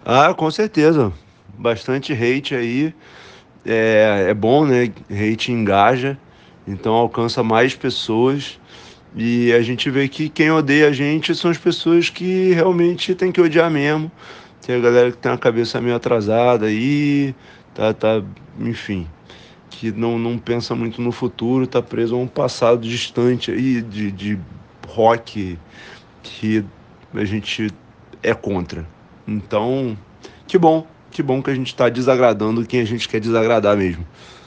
Ah, com certeza. Bastante hate aí. É bom, né? Hate engaja, então alcança mais pessoas. E a gente vê que quem odeia a gente são as pessoas que realmente tem que odiar mesmo. Tem a galera que tem a cabeça meio atrasada aí, enfim, que não pensa muito no futuro, tá preso a um passado distante aí de rock que a gente é contra. Então, que bom que a gente está desagradando quem a gente quer desagradar mesmo.